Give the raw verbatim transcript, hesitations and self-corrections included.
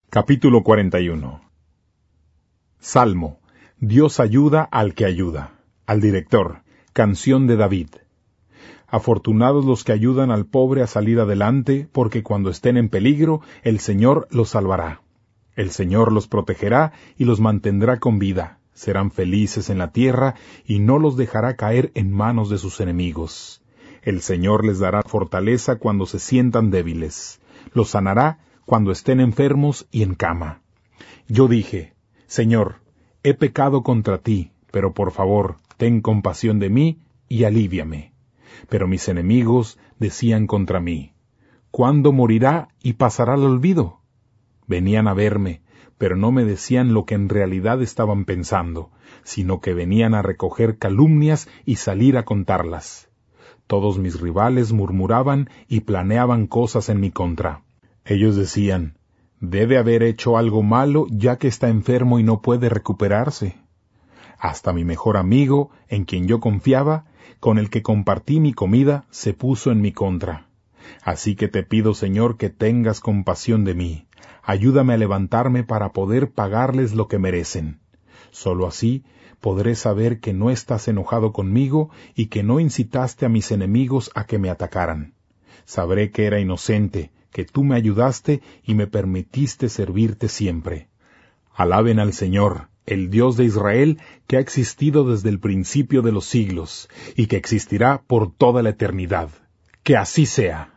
Capítulo cuarenta y uno. Salmo. Dios ayuda al que ayuda. Al director. Canción de David. Afortunados los que ayudan al pobre a salir adelante, porque cuando estén en peligro, el Señor los salvará. El Señor los protegerá y los mantendrá con vida. Serán felices en la tierra y no los dejará caer en manos de sus enemigos. El Señor les dará fortaleza cuando se sientan débiles. Los sanará cuando estén enfermos y en cama. Yo dije, Señor, he pecado contra ti, pero por favor, ten compasión de mí y alíviame. Pero mis enemigos decían contra mí, ¿cuándo morirá y pasará al olvido? Venían a verme, pero no me decían lo que en realidad estaban pensando, sino que venían a recoger calumnias y salir a contarlas. Todos mis rivales murmuraban y planeaban cosas en mi contra. Ellos decían, debe haber hecho algo malo ya que está enfermo y no puede recuperarse. Hasta mi mejor amigo, en quien yo confiaba, con el que compartí mi comida, se puso en mi contra. Así que te pido, Señor, que tengas compasión de mí. Ayúdame a levantarme para poder pagarles lo que merecen. Solo así podré saber que no estás enojado conmigo y que no incitaste a mis enemigos a que me atacaran. Sabré que era inocente, que tú me ayudaste y me permitiste servirte siempre. Alaben al Señor, el Dios de Israel, que ha existido desde el principio de los siglos, y que existirá por toda la eternidad. Que así sea.